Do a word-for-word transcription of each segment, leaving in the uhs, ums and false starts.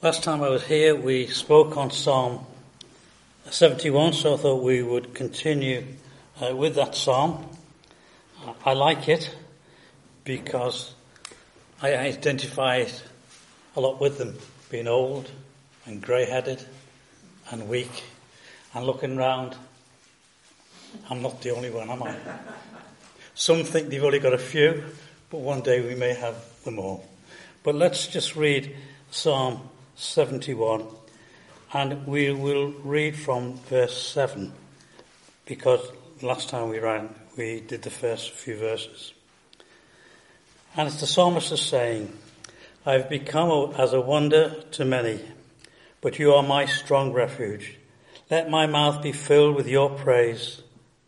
Last time I was here, we spoke on Psalm seventy-one, so I thought we would continue uh, with that psalm. I like it because I identify it a lot with them, being old and grey-headed and weak and looking round. I'm not the only one, am I? Some think they've only got a few, but one day we may have them all. But let's just read Psalm seventy-one, and we will read from verse seven, because last time we ran, we did the first few verses. And it's the psalmist is saying, I have become as a wonder to many, but you are my strong refuge. Let my mouth be filled with your praise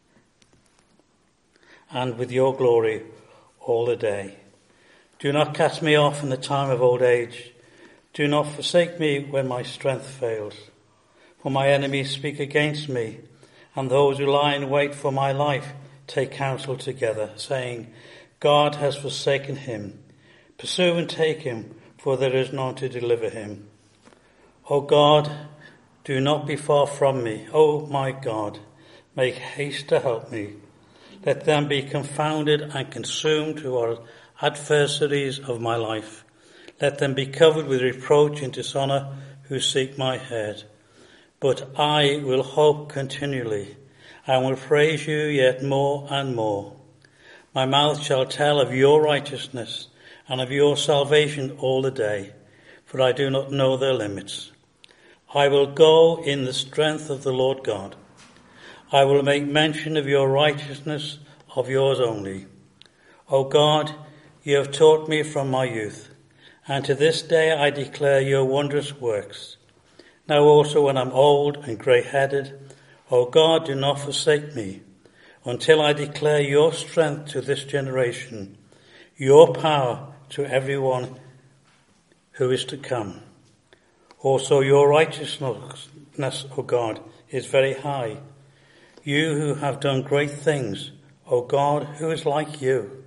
and with your glory all the day. Do not cast me off in the time of old age. Do not forsake me when my strength fails. For my enemies speak against me, and those who lie in wait for my life take counsel together, saying, God has forsaken him. Pursue and take him, for there is none to deliver him. O God, do not be far from me. O my God, make haste to help me. Let them be confounded and consumed who are adversaries of my life. Let them be covered with reproach and dishonour who seek my head. But I will hope continually, and will praise you yet more and more. My mouth shall tell of your righteousness and of your salvation all the day, for I do not know their limits. I will go in the strength of the Lord God. I will make mention of your righteousness, of yours only. O God, you have taught me from my youth, and to this day I declare your wondrous works. Now also when I'm old and grey-headed, O God, do not forsake me, until I declare your strength to this generation, your power to everyone who is to come. Also your righteousness, O God, is very high. You who have done great things, O God, who is like you?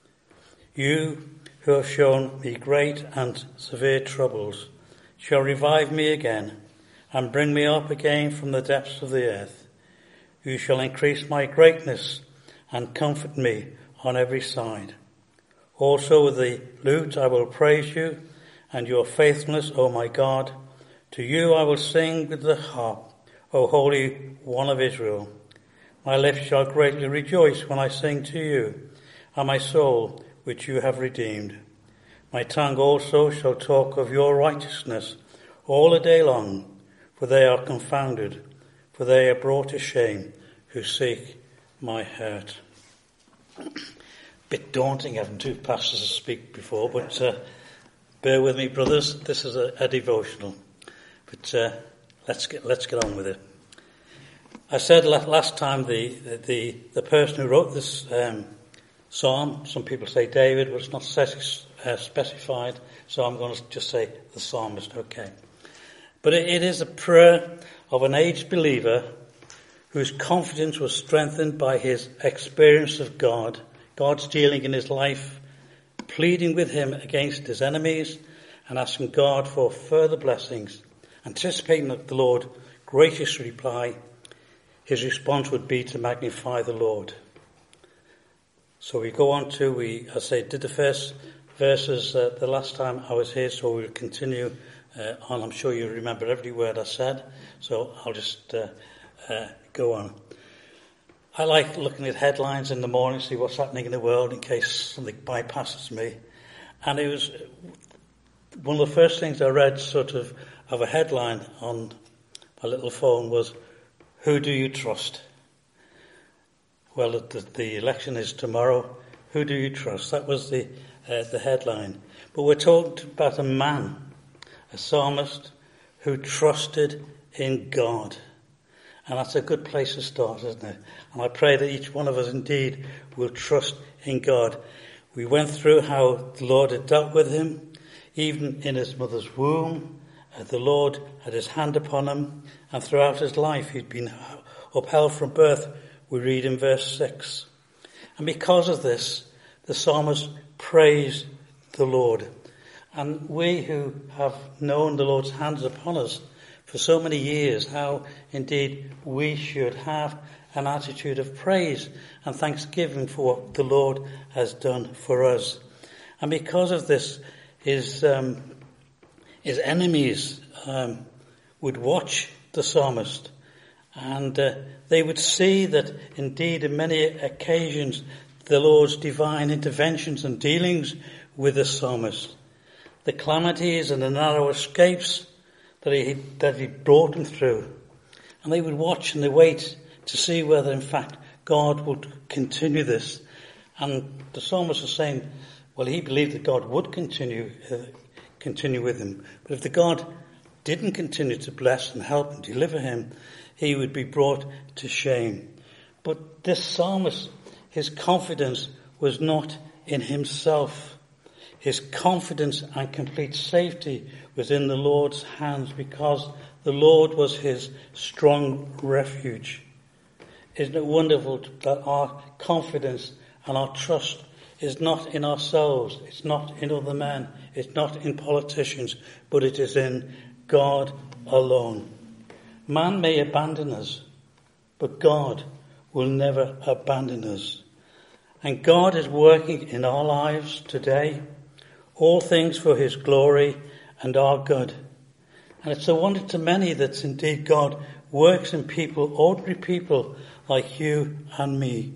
You who have shown me great and severe troubles, shall revive me again and bring me up again from the depths of the earth. You shall increase my greatness and comfort me on every side. Also with the lute I will praise you and your faithfulness, O my God. To you I will sing with the harp, O Holy One of Israel. My lips shall greatly rejoice when I sing to you, and my soul which you have redeemed. My tongue also shall talk of your righteousness all the day long, for they are confounded, for they are brought to shame who seek my hurt. Bit daunting having two pastors to speak before, but uh, bear with me, brothers. This is a, a devotional, but uh, let's get let's get on with it. I said last time the the the person who wrote this um, psalm, some people say David, but it's not uh, specified, so I'm going to just say the psalmist, okay. But it, it is a prayer of an aged believer whose confidence was strengthened by his experience of God, God's dealing in his life, pleading with him against his enemies and asking God for further blessings, anticipating that the Lord graciously reply. His response would be to magnify the Lord. So we go on to, we, as I say, did the first verses uh, the last time I was here, so we'll continue uh, on. I'm sure you remember every word I said, so I'll just uh, uh, go on. I like looking at headlines in the morning, see what's happening in the world in case something bypasses me. And it was one of the first things I read, sort of, of a headline on my little phone was, who do you trust? Well, the, the election is tomorrow. Who do you trust? That was the uh, the headline. But we're talking about a man, a psalmist, who trusted in God. And that's a good place to start, isn't it? And I pray that each one of us indeed will trust in God. We went through how the Lord had dealt with him, even in his mother's womb. Uh, the Lord had his hand upon him, and throughout his life he'd been upheld from birth, we read in verse six. And because of this, the psalmist praised the Lord. And we who have known the Lord's hands upon us for so many years, how indeed we should have an attitude of praise and thanksgiving for what the Lord has done for us. And because of this, his, um, his enemies um, would watch the psalmist, and uh, they would see that indeed in many occasions the Lord's divine interventions and dealings with the psalmist, the calamities and the narrow escapes that he that he brought them through. And they would watch and they wait to see whether in fact God would continue this. And the psalmist is saying, well, he believed that God would continue uh, continue with him. But if the God didn't continue to bless and help and deliver him, he would be brought to shame. But this psalmist, his confidence was not in himself. His confidence and complete safety was in the Lord's hands, because the Lord was his strong refuge. Isn't it wonderful that our confidence and our trust is not in ourselves, it's not in other men, it's not in politicians, but it is in God alone. Man may abandon us, but God will never abandon us. And God is working in our lives today, all things for his glory and our good. And it's a wonder to many that indeed God works in people, ordinary people like you and me.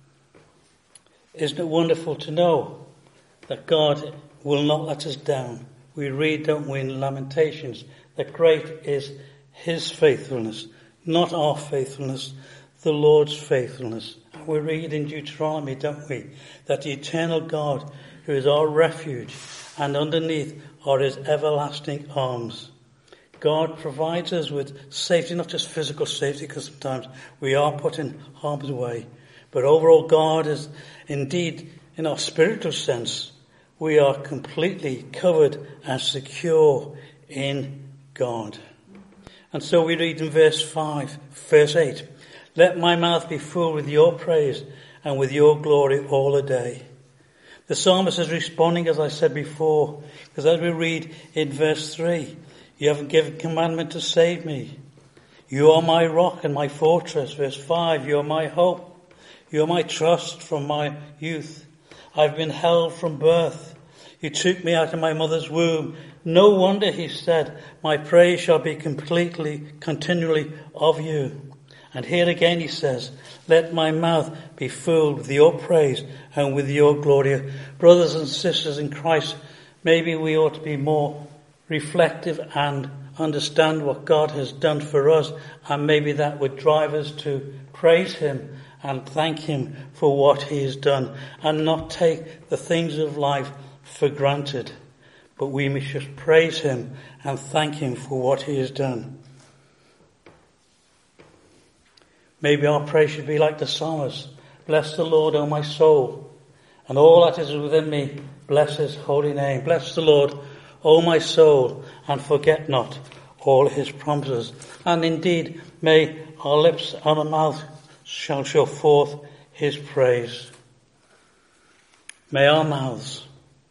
Isn't it wonderful to know that God will not let us down? We read, don't we, in Lamentations, that great is his faithfulness, not our faithfulness, the Lord's faithfulness. And we read in Deuteronomy, don't we, that the eternal God, who is our refuge, and underneath are his everlasting arms. God provides us with safety, not just physical safety, because sometimes we are put in harm's way, but overall God is indeed, in our spiritual sense, we are completely covered and secure in God. And so we read in verse five, verse eight, let my mouth be full with your praise and with your glory all the day. The psalmist is responding, as I said before, because as we read in verse three, you haven't given commandment to save me. You are my rock and my fortress. Verse five, you are my hope. You are my trust from my youth. I've been held from birth. You took me out of my mother's womb. No wonder, he said, my praise shall be completely, continually of you. And here again he says, let my mouth be filled with your praise and with your glory. Brothers and sisters in Christ, maybe we ought to be more reflective and understand what God has done for us, and maybe that would drive us to praise him and thank him for what he has done, and not take the things of life for granted. But we must just praise him and thank him for what he has done. Maybe our praise should be like the psalmist. Bless the Lord, O my soul, and all that is within me, bless his holy name. Bless the Lord, O my soul, and forget not all his promises. And indeed, may our lips and our mouth shall show forth his praise. May our mouths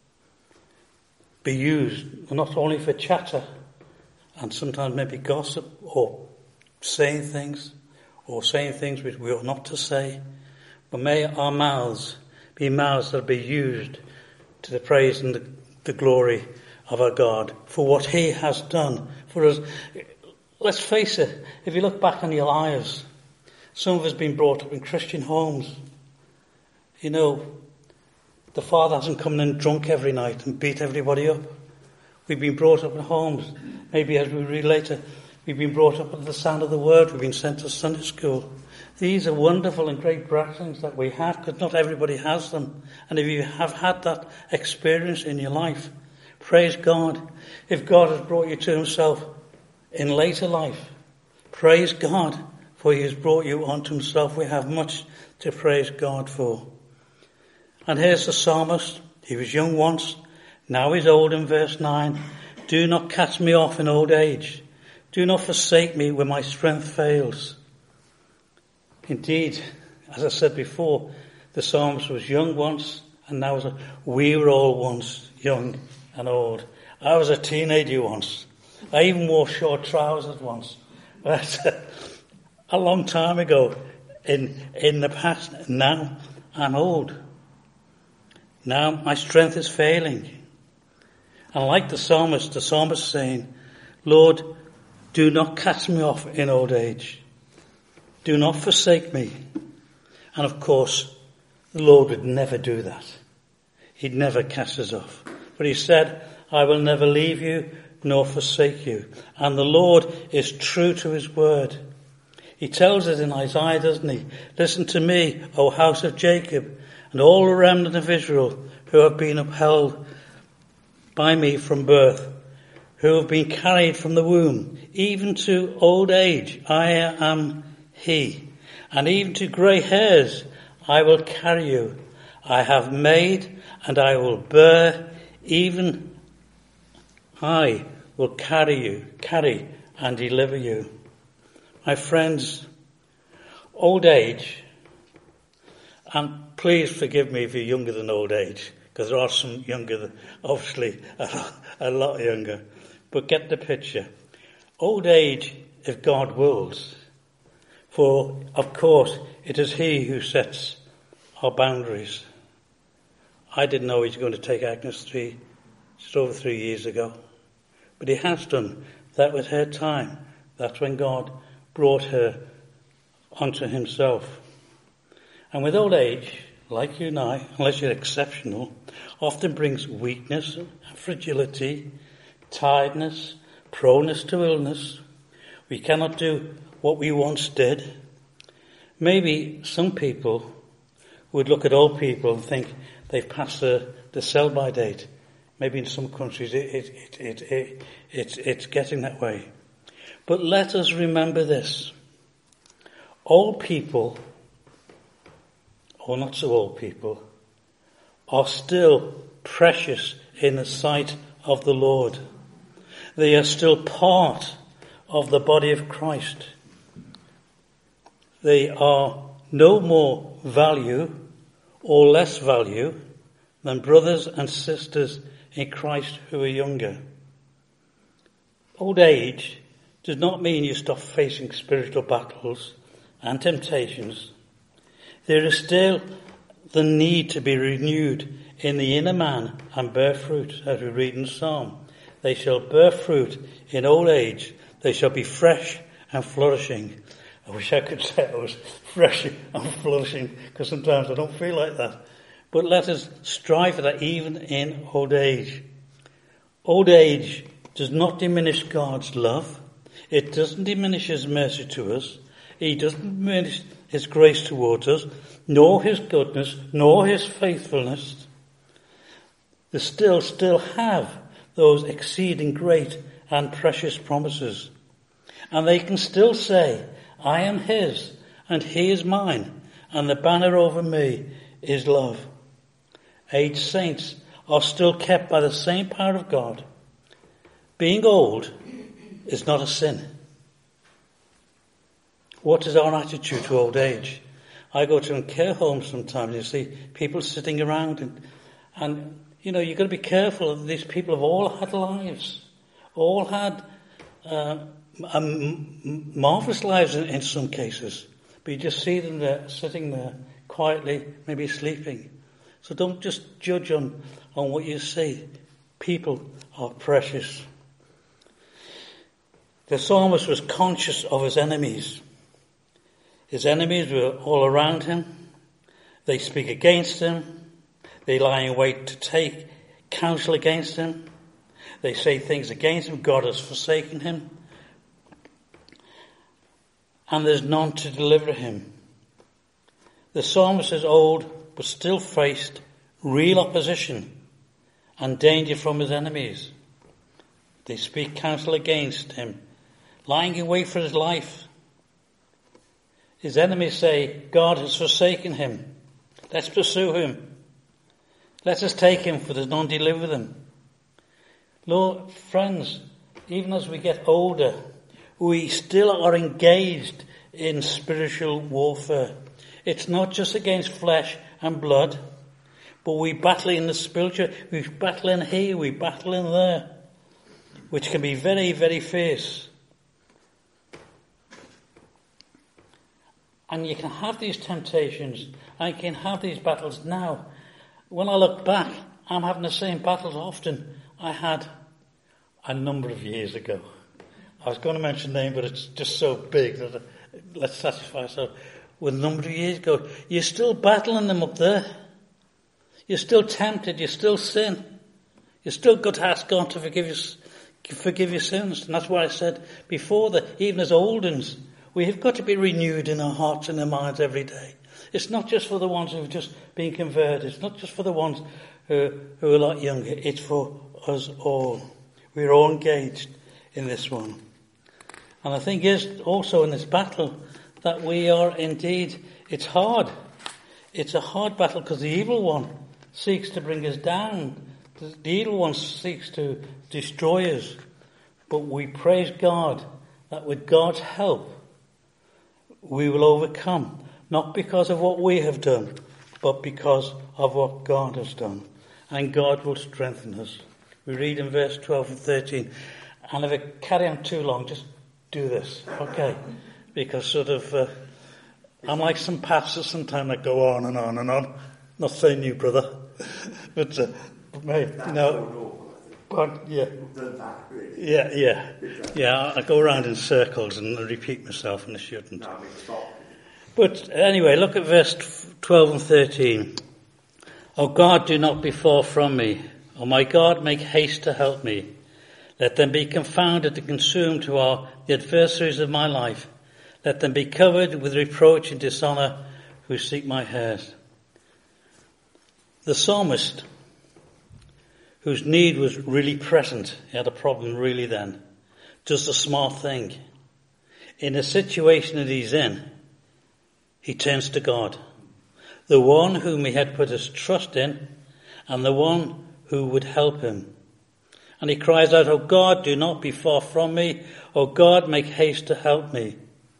be used not only for chatter and sometimes maybe gossip or saying things, or saying things which we ought not to say, but may our mouths be mouths that be used to the praise and the, the glory of our God for what he has done for us. Let's face it, if you look back on your lives, some of us have been brought up in Christian homes. You know, the father hasn't come in drunk every night and beat everybody up. We've been brought up in homes, maybe as we read later, we've been brought up with the sound of the word. We've been sent to Sunday school. These are wonderful and great blessings that we have, because not everybody has them. And if you have had that experience in your life, praise God. If God has brought you to himself in later life, praise God, for he has brought you onto himself. We have much to praise God for. And here's the psalmist. He was young once, now he's old in verse nine. Do not cast me off in old age. Do not forsake me when my strength fails. Indeed, as I said before, the psalmist was young once, and now we were all once young and old. I was a teenager once. I even wore short trousers once. That's a, a long time ago in, in the past. Now I'm old. Now my strength is failing. And like the psalmist, the psalmist saying, Lord, do not cast me off in old age. Do not forsake me. And of course, the Lord would never do that. He'd never cast us off. But he said, I will never leave you nor forsake you. And the Lord is true to his word. He tells us in Isaiah, doesn't he? Listen to me, O house of Jacob, and all the remnant of Israel who have been upheld by me from birth, who have been carried from the womb, even to old age, I am he. And even to grey hairs, I will carry you. I have made and I will bear, even I will carry you, carry and deliver you. My friends, old age, and please forgive me if you're younger than old age, because there are some younger, than, obviously a lot, a lot younger, but get the picture. Old age, if God wills, for of course it is he who sets our boundaries. I didn't know he was going to take Agnes three, just over three years ago, but he has done. That was her time. That's when God brought her onto himself. And with old age, like you and I, unless you're exceptional, often brings weakness, fragility, tiredness, proneness to illness. We cannot do what we once did. Maybe some people would look at old people and think they've passed the, the sell-by date. Maybe in some countries it, it, it, it, it, it's, it's getting that way. But let us remember this. Old people, or not so old people, are still precious in the sight of the Lord. They are still part of the body of Christ. They are no more value or less value than brothers and sisters in Christ who are younger. Old age does not mean you stop facing spiritual battles and temptations. There is still the need to be renewed in the inner man and bear fruit, as we read in Psalm. They shall bear fruit in old age. They shall be fresh and flourishing. I wish I could say I was fresh and flourishing, because sometimes I don't feel like that. But let us strive for that even in old age. Old age does not diminish God's love. It doesn't diminish his mercy to us. He doesn't diminish his grace towards us, nor his goodness, nor his faithfulness. They still, still have those exceeding great and precious promises. And they can still say, I am his, and he is mine, and the banner over me is love. Aged saints are still kept by the same power of God. Being old is not a sin. What is our attitude to old age? I go to care homes sometimes, you see people sitting around, and, and you know, you've got to be careful. These people have all had lives, all had uh, um, marvellous lives in, in some cases, but you just see them there, sitting there quietly, maybe sleeping. So don't just judge on, on what you see. People are precious. The psalmist was conscious of his enemies. His enemies were all around him. They speak against him. They lie in wait to take counsel against him. They say things against him. God has forsaken him. And there's none to deliver him. The psalmist is old, but still faced real opposition and danger from his enemies. They speak counsel against him, lying in wait for his life. His enemies say, God has forsaken him. Let's pursue him. Let us take him, for there's none to deliver them. Lord, friends, even as we get older, we still are engaged in spiritual warfare. It's not just against flesh and blood, but we battle in the spiritual. We battle in here, we battle in there. which can be very, very fierce. And you can have these temptations, and you can have these battles now. When I look back, I'm having the same battles often I had a number of years ago. I was going to mention name, but it's just so big that uh, let's satisfy ourselves with a number of years ago. You're still battling them up there. You're still tempted. You still sin. You still got to ask God to forgive you, forgive your sins. And that's what I said before, that even as old uns, we have got to be renewed in our hearts and our minds every day. It's not just for the ones who've just been converted. It's not just for the ones who, who are a lot younger. It's for us all. We're all engaged in this one. And the thing is also in this battle that we are indeed, it's hard. It's a hard battle because the evil one seeks to bring us down. The evil one seeks to destroy us. But we praise God that with God's help, we will overcome. Not because of what we have done, but because of what God has done. And God will strengthen us. We read in verse twelve and thirteen. And if I carry on too long, just do this, okay? Because sort of, uh, I'm like some pastors sometimes that go on and on and on. Not saying you, brother. but, uh, mate, no. But, yeah. Yeah, yeah. Yeah, I go around in circles and repeat myself, and I shouldn't. But anyway, look at verse twelve and thirteen. O God, do not be far from me. O my God, make haste to help me. Let them be confounded and consumed who are the adversaries of my life. Let them be covered with reproach and dishonour who seek my hurt. The psalmist, whose need was really present, he had a problem really then, does the smart thing. In the situation that he's in, he turns to God, the one whom he had put his trust in, and the one who would help him. And he cries out, O God, do not be far from me. O God, make haste to help me.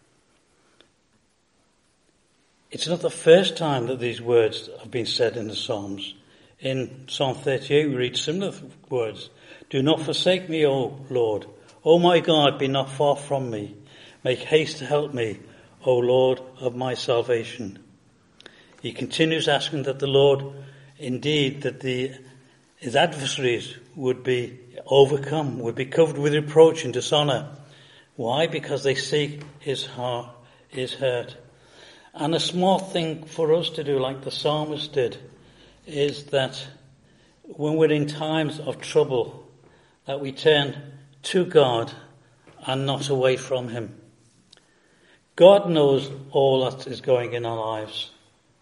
It's not the first time that these words have been said in the Psalms. In Psalm thirty-eight, we read similar words. Do not forsake me, O Lord. O my God, be not far from me. Make haste to help me, O Lord of my salvation. He continues asking that the Lord, indeed, that the his adversaries would be overcome, would be covered with reproach and dishonour. Why? Because they seek his heart, his hurt. And a smart thing for us to do, like the psalmist did, is that when we're in times of trouble, that we turn to God and not away from him. God knows all that is going in our lives.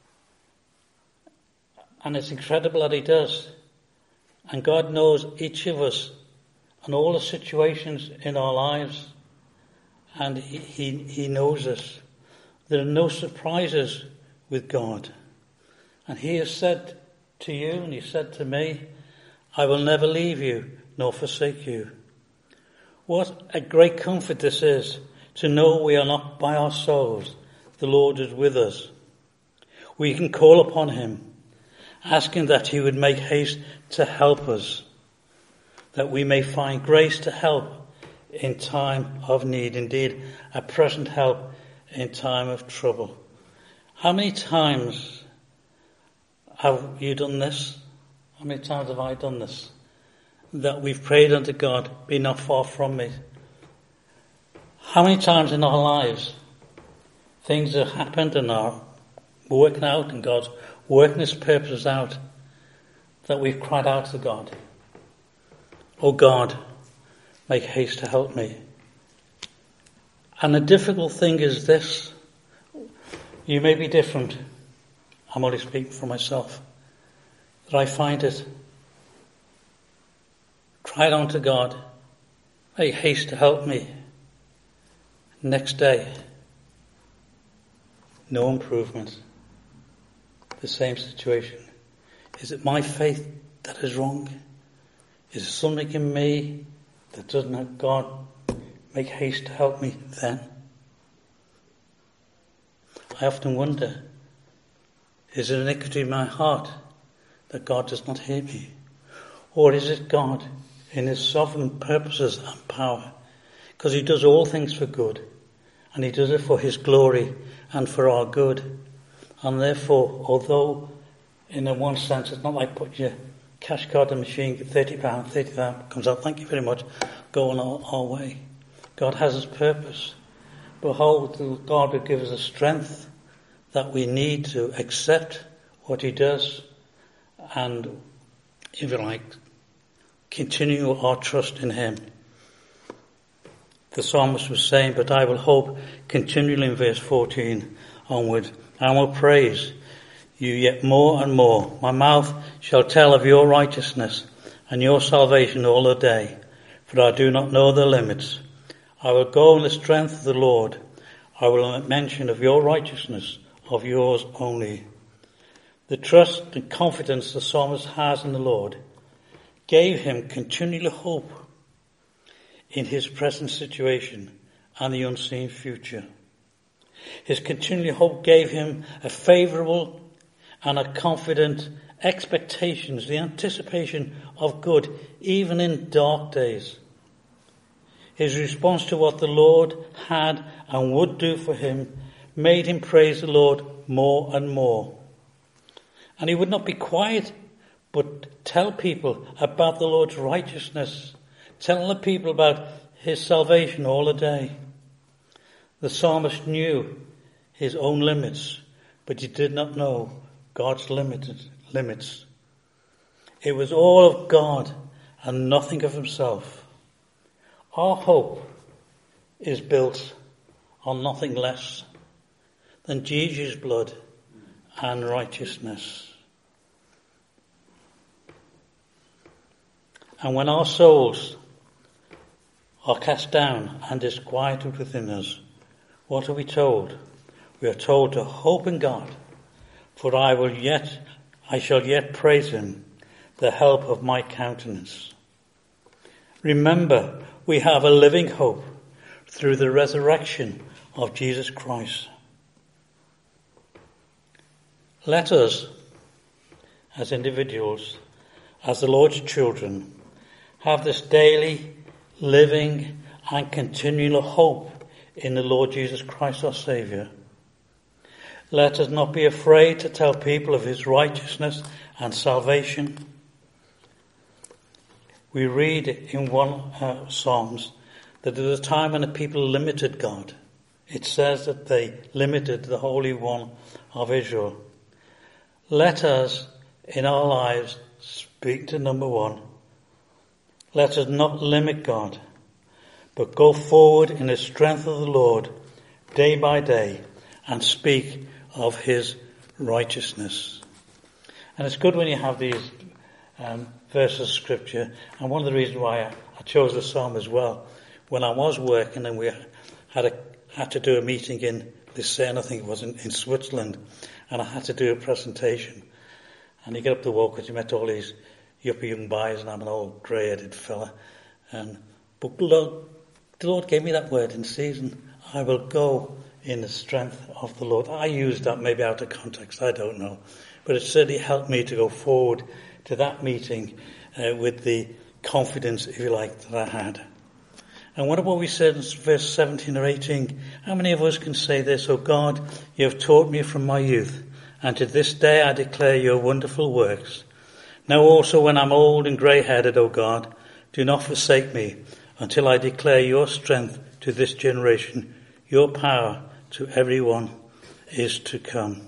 And it's incredible that he does. And God knows each of us and all the situations in our lives. And he, he, he knows us. There are no surprises with God. And he has said to you, and he said to me, I will never leave you nor forsake you. What a great comfort this is, to know we are not by ourselves. The Lord is with us. We can call upon him, asking that he would make haste to help us, that we may find grace to help in time of need, indeed a present help in time of trouble. How many times have you done this? How many times have I done this? That we've prayed unto God, be not far from me. How many times in our lives things have happened and are working out, and God's working his purposes out, that we've cried out to God, Oh God, make haste to help me. And the difficult thing is this. You may be different. I'm only speaking for myself. That I find it. Cried on to God, make haste to help me. Next day, no improvement. The same situation. Is it my faith that is wrong? Is there something in me that doesn't have God make haste to help me then? I often wonder, is it iniquity in my heart that God does not hear me? Or is it God in his sovereign purposes and power, because he does all things for good, and he does it for his glory and for our good. And therefore, although in a one sense it's not like put your cash card in the machine, get thirty pounds, thirty pounds comes out, thank you very much, go on our, our way. God has his purpose. Behold, God will give us the strength that we need to accept what he does and, if you like, continue our trust in him. The psalmist was saying, but I will hope continually in verse fourteen onward, and will praise you yet more and more. My mouth shall tell of your righteousness and your salvation all the day, for I do not know the limits. I will go in the strength of the Lord. I will make mention of your righteousness, of yours only. The trust and confidence the psalmist has in the Lord gave him continual hope in his present situation and the unseen future. His continual hope gave him a favourable and a confident expectations, the anticipation of good, even in dark days. His response to what the Lord had and would do for him made him praise the Lord more and more. And he would not be quiet, but tell people about the Lord's righteousness, tell the people about his salvation all the day. The psalmist knew his own limits, but he did not know God's limited limits. It was all of God and nothing of himself. Our hope is built on nothing less than Jesus' blood and righteousness. And when our souls are cast down and disquieted within us, what are we told? We are told to hope in God, for I will yet, I shall yet praise him, the help of my countenance. Remember, we have a living hope through the resurrection of Jesus Christ. Let us, as individuals, as the Lord's children, have this daily, living and continual hope in the Lord Jesus Christ our Saviour. Let us not be afraid to tell people of his righteousness and salvation. We read in one uh, Psalms that there was a time when the people limited God. It says that they limited the Holy One of Israel. Let us, in our lives, speak to number one. Let us not limit God, but go forward in the strength of the Lord day by day and speak of his righteousness. And it's good when you have these um, verses of scripture. And one of the reasons why I, I chose the psalm as well, when I was working and we had a, had to do a meeting in Lucerne, I think it was in, in Switzerland, and I had to do a presentation. And you get up the walk because you met all these yuppie young boys, and I'm an old grey-headed fella. And but the Lord, the Lord gave me that word in season. I will go in the strength of the Lord. I used that maybe out of context, I don't know. But it certainly helped me to go forward to that meeting uh, with the confidence, if you like, that I had. And what about we said in verse seventeen or eighteen? How many of us can say this? Oh God, you have taught me from my youth, and to this day I declare your wonderful works. Now also when I'm old and grey-headed, O God, do not forsake me until I declare your strength to this generation, your power to everyone is to come.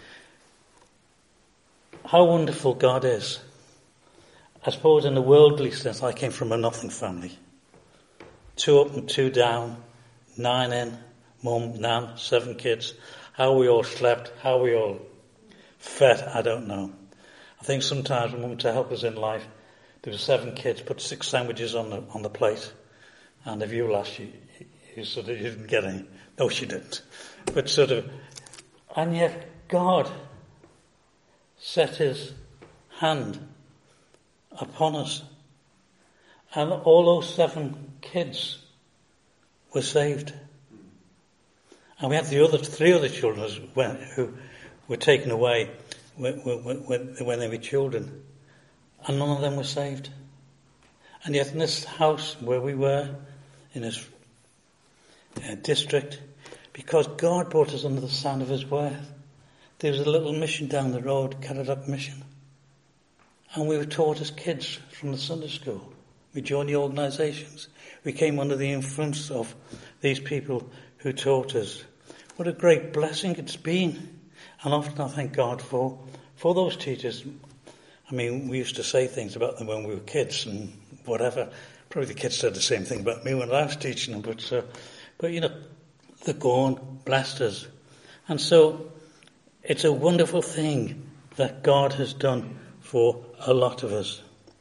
How wonderful God is. I suppose in the worldly sense, I came from a nothing family. Two up and two down, nine in, mum, nan, seven kids. How we all slept, how we all fed, I don't know. I think sometimes when mum to help us in life, there were seven kids, put six sandwiches on the on the plate, and if you last, you, you sort of you didn't get any. No, she didn't. But sort of, and yet God set his hand upon us, and all those seven kids were saved. And we had the other three other children who were taken away when, when, when they were children, and none of them were saved. And yet in this house where we were, in this uh, district, because God brought us under the sound of his word, there was a little mission down the road, Caradoc Mission. And we were taught as kids from the Sunday school. We joined the organisations. We came under the influence of these people who taught us. What a great blessing it's been. And often I thank God for, for those teachers. I mean, we used to say things about them when we were kids and whatever. Probably the kids said the same thing about me when I was teaching them. But, uh, but you know, they're gone, blessed us. And so it's a wonderful thing that God has done for a lot of us.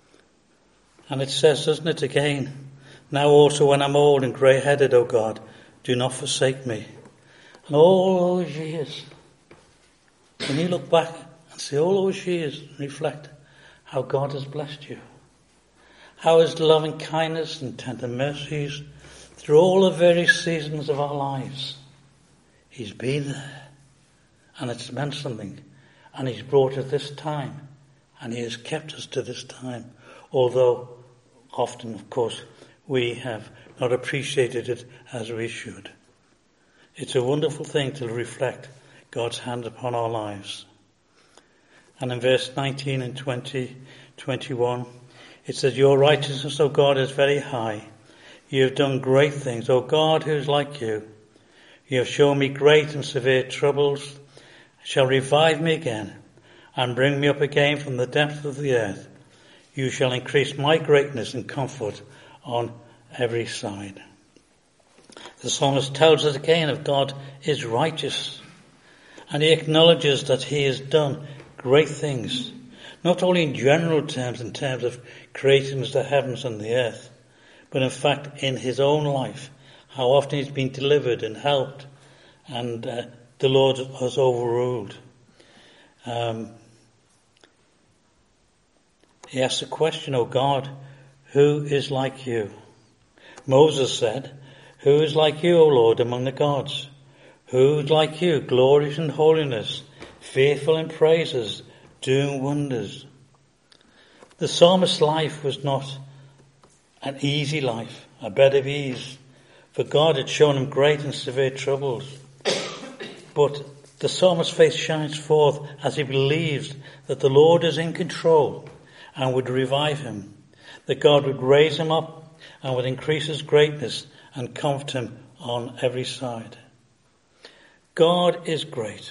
And it says, doesn't it again, now also when I'm old and grey-headed, O God, do not forsake me. And all those years, when you look back and see all those years and reflect how God has blessed you, how his loving kindness and tender mercies through all the various seasons of our lives, he's been there and it's meant something, and he's brought us this time and he has kept us to this time, although often, of course, we have not appreciated it as we should. It's a wonderful thing to reflect God's hand upon our lives. And in verse nineteen and twenty, twenty-one, it says, your righteousness, O God, is very high. You have done great things, O God, who is like you. You have shown me great and severe troubles, shall revive me again, and bring me up again from the depth of the earth. You shall increase my greatness and comfort on every side. The psalmist tells us again that God is righteous, and he acknowledges that he has done great things, not only in general terms, in terms of creating the heavens and the earth, but in fact in his own life, how often he's been delivered and helped, and uh, the Lord has overruled. Um, he asks the question, O God, who is like you? Moses said, who is like you, O Lord, among the gods? Who is like you, glorious in holiness, fearful in praises, doing wonders? The psalmist's life was not an easy life, a bed of ease, for God had shown him great and severe troubles. But the psalmist's faith shines forth as he believes that the Lord is in control and would revive him, that God would raise him up and would increase his greatness and comfort him on every side. God is great.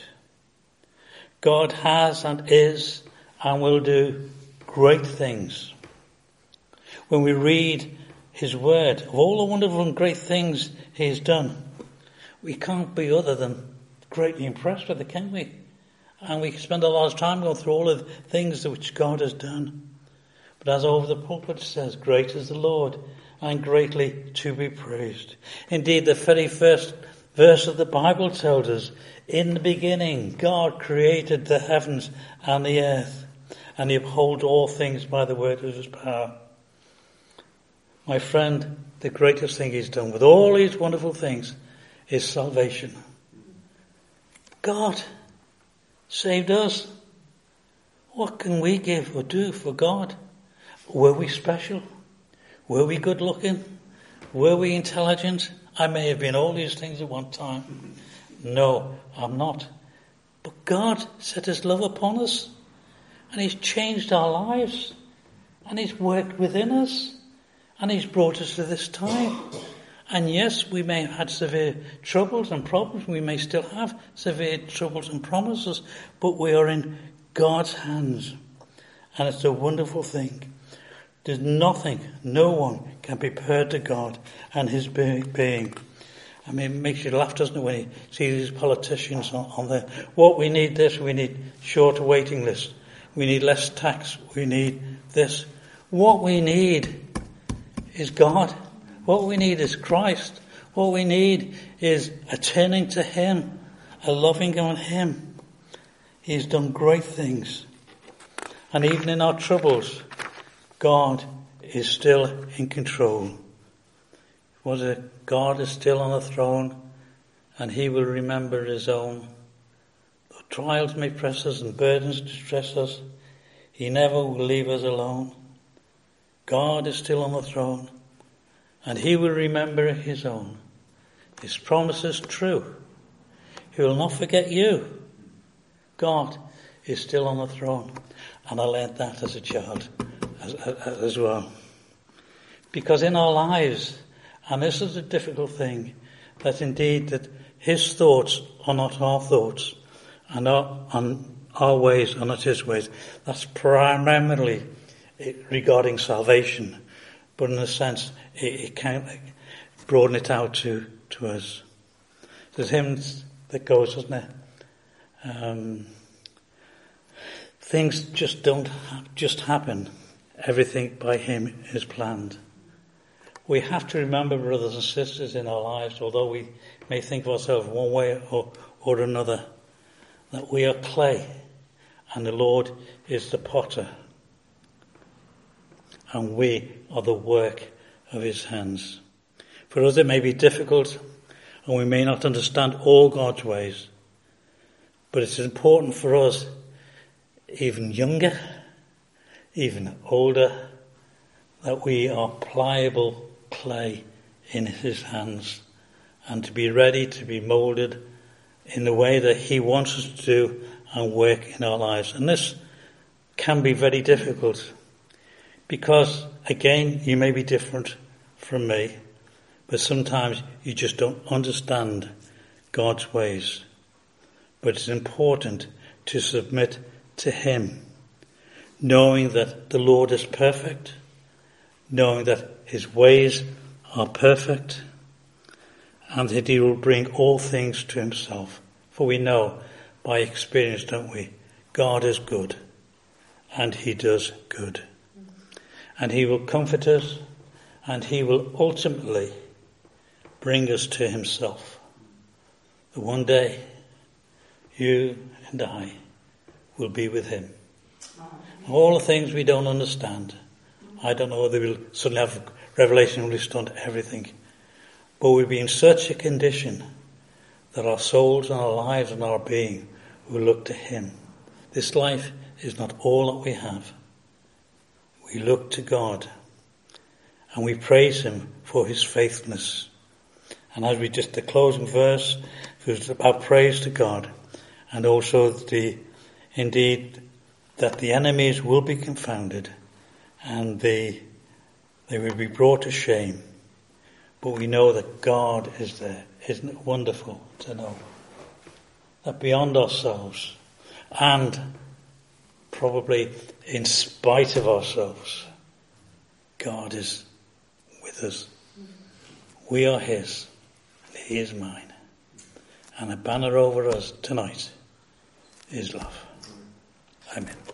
God has and is and will do great things. When we read his word, of all the wonderful and great things he has done, we can't be other than greatly impressed with it, can we? And we spend a lot of time going through all of the things which God has done. But as over the pulpit says, great is the Lord and greatly to be praised. Indeed, the very first verse of the Bible tells us, in the beginning, God created the heavens and the earth, and he upholds all things by the word of his power. My friend, the greatest thing he's done with all these wonderful things is salvation. God saved us. What can we give or do for God? Were we special? Were we good looking? Were we intelligent? I may have been all these things at one time. No, I'm not. But God set his love upon us, and he's changed our lives, and he's worked within us, and he's brought us to this time. And yes, we may have had severe troubles and problems. We may still have severe troubles and promises, but we are in God's hands. And it's a wonderful thing. There's nothing, no one can be compared to God and his being. I mean, it makes you laugh, doesn't it, when you see these politicians on, on there. What we need this, we need shorter waiting lists. We need less tax. We need this. What we need is God. What we need is Christ. What we need is a turning to him, a loving on him. He's done great things. And even in our troubles, God is still in control. Was it God is still on the throne, and he will remember his own. Though trials may press us and burdens distress us, he never will leave us alone. God is still on the throne, and he will remember his own. His promise is true. He will not forget you. God is still on the throne. And I learnt that as a child as, as, as well. Because in our lives, and this is a difficult thing, that indeed that his thoughts are not our thoughts, and our, and our ways are not his ways. That's primarily regarding salvation, but in a sense it, it can broaden it out to, to us. There's hymns that goes, doesn't it? Um, things just don't ha- just happen. Everything by him is planned. We have to remember, brothers and sisters, in our lives, although we may think of ourselves one way or, or another, that we are clay and the Lord is the potter, and we are the work of his hands. For us it may be difficult and we may not understand all God's ways, but it's important for us, even younger, even older, that we are pliable clay in his hands and to be ready to be moulded in the way that he wants us to do and work in our lives. And this can be very difficult because, again, you may be different from me, but sometimes you just don't understand God's ways. But it's important to submit to him, knowing that the Lord is perfect, knowing that his ways are perfect, and that he will bring all things to himself. For we know by experience, don't we, God is good, and he does good. And he will comfort us, and he will ultimately bring us to himself. The one day, you and I will be with him. All the things we don't understand. I don't know whether we'll suddenly have revelation and we'll understand everything. But we'll be in such a condition that our souls and our lives and our being will look to him. This life is not all that we have. We look to God and we praise him for his faithfulness. And as we just, the closing verse was about praise to God, and also the, indeed, that the enemies will be confounded and they, they will be brought to shame. But we know that God is there. Isn't it wonderful to know that beyond ourselves, and probably in spite of ourselves, God is with us. We are his, and he is mine. And a banner over us tonight is love. Amen.